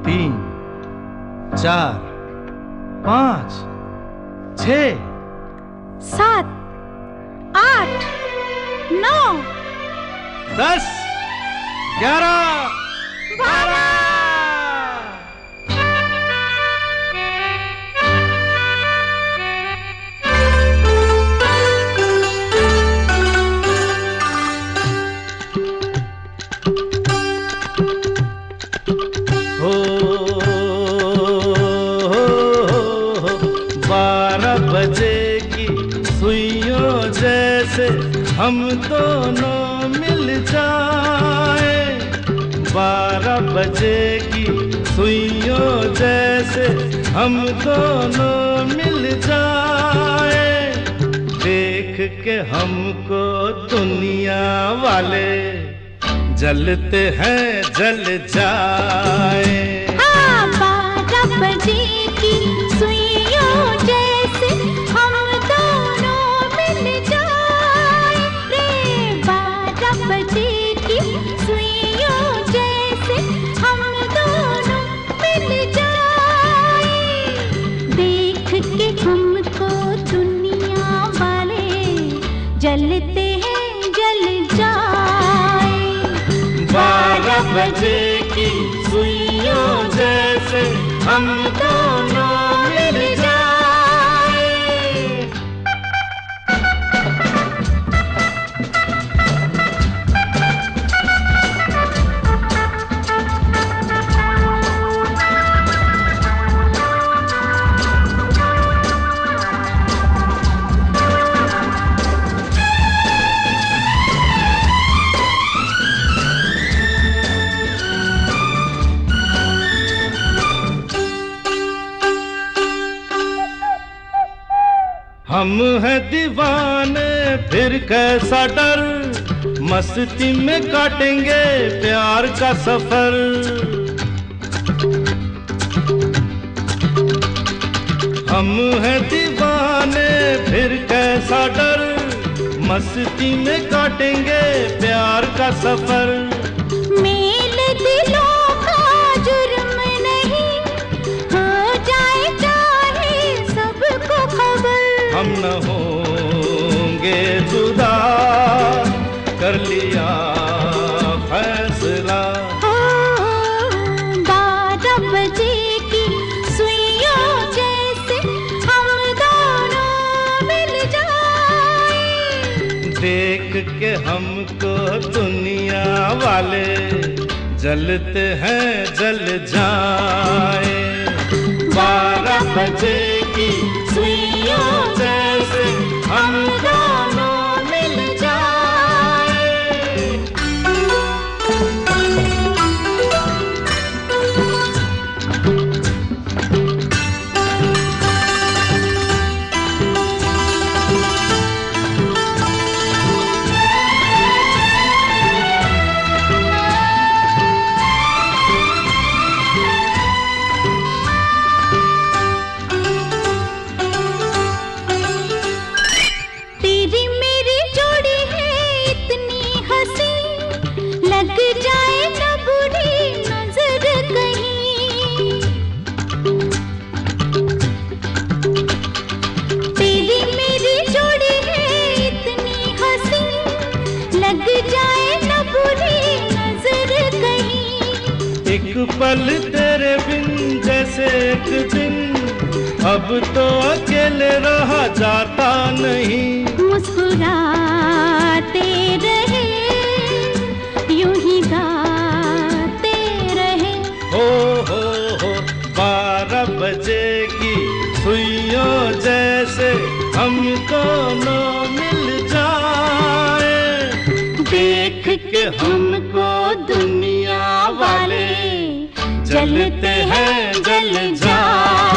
3, 4, 5, 6, 7, 8, 9, 10, 11, 12। हो 12 बजे की सुइयों जैसे हम दोनों मिल जाए, 12 बजे की सुइयों जैसे हम दोनों मिल जाए। देख के हमको दुनिया वाले जलते हैं जल जाए। हाँ, 12 बजे की सुइयों जैसे हम दोनों मिल जाए रे, 12 बजे की सुइयों जैसे हम दोनों मिल जाए। देख के हमको दुनिया वाले जलते हैं जल जाए। 12 बजे की सुइयों जैसे हम दोनों मिल जाए। हम हैं दीवाने फिर कैसा डर, मस्ती में काटेंगे प्यार का सफर। हम हैं दीवाने फिर कैसा डर, मस्ती में काटेंगे प्यार का सफर। मेल दिलों का जुर्म नहीं, हो जाए चाहे सबको खबर। हम न होंगे जुदा, कर लिया फैसला। 12 बजे की सुइयों जैसे हम दोनों मिल जाए। देख के हमको दुनिया वाले जलते हैं जल जाए। 12 बजे की सुइयों जैसे हम दोनों मिल जाए। लग जाए न बुरी नजर कहीं, तेरी मेरी जोड़ी है इतनी हंसी, लग जाए न बुरी नजर कहीं। एक पल तेरे बिन जैसे एक दिन, अब तो अकेले रहा जाता नहीं। मुस्कुराते रहे यूं ही गाते रहे। हो 12 बजे की सुइयों जैसे हम दोनों मिल जाए। देख के हमको दुनिया वाले जलते हैं जल जाए।